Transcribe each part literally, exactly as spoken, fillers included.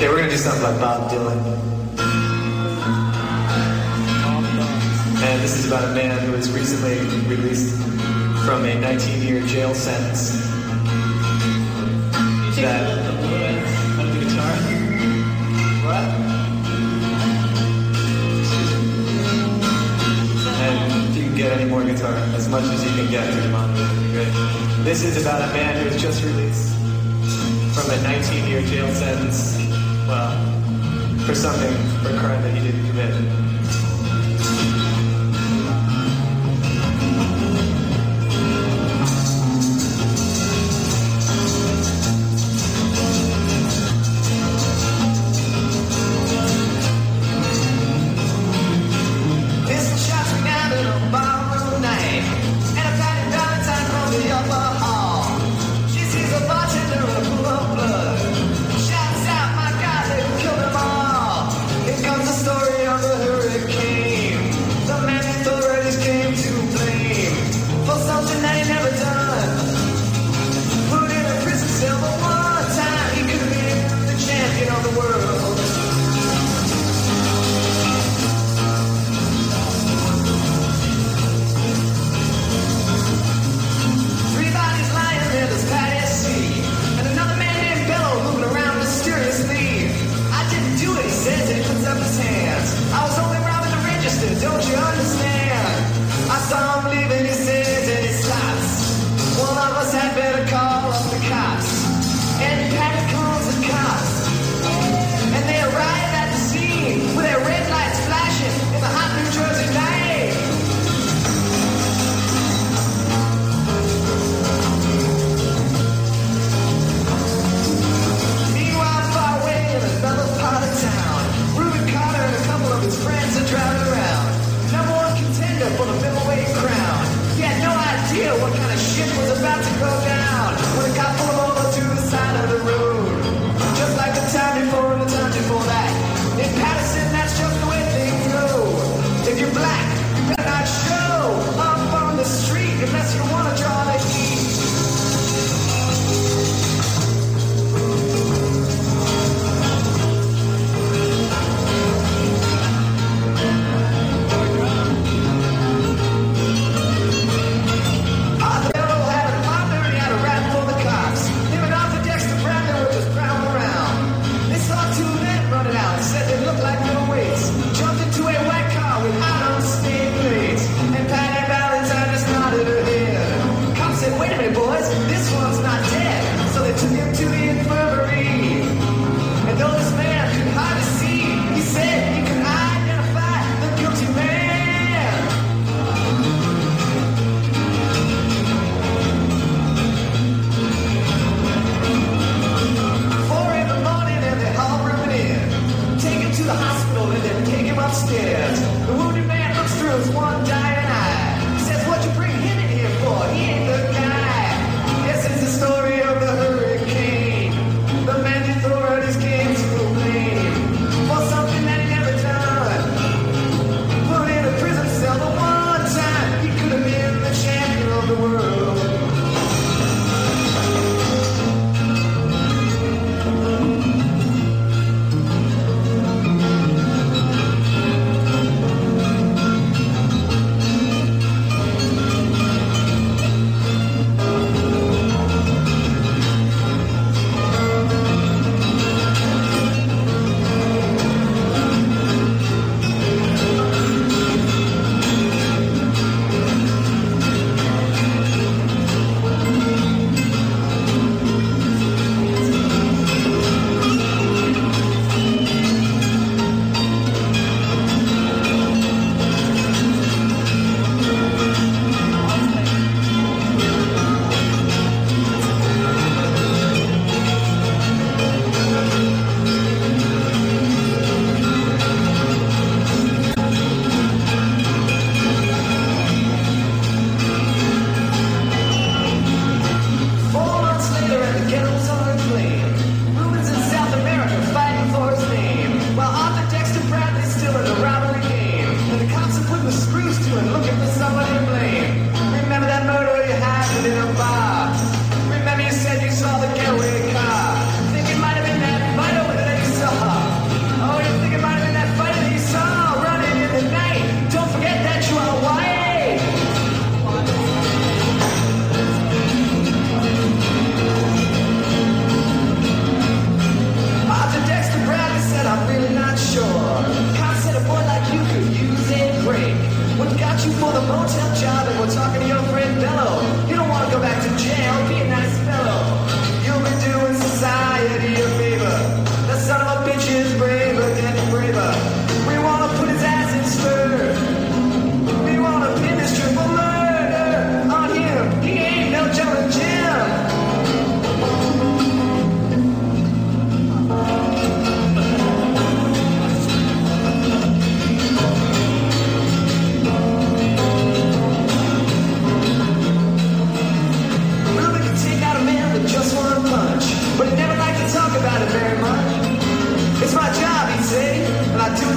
Okay, we're gonna do something by Bob Dylan. And this is about a man who was recently released from a nineteen-year jail sentence. That on the guitar. What? And if you can get any more guitar, as much as you can get through the monitor, would be great. This is about a man who was just released from a nineteen-year jail sentence. Well, for something, for a crime that he didn't commit. Story of a hurricane.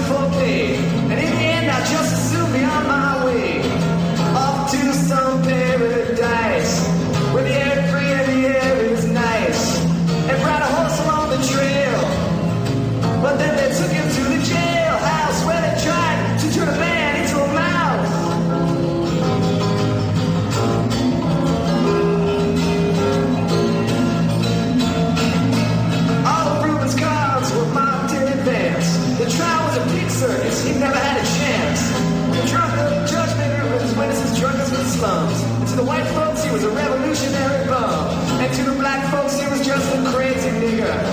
wonderful day. And in the end, I just assumed be on my way. Off to some paradise, where the air is free and the air is nice. And ride a horse along the trail. But then they took him to the jailhouse, where they tried to turn a man into a mouse. All of Reuben's cars were marked in advance. The trial was a pig circus, he never had a chance. The drunk the judge made Reuben's witnesses drunk as the slums. And to the white folks he was a revolutionary bum. And to the black folks he was just a crazy nigger.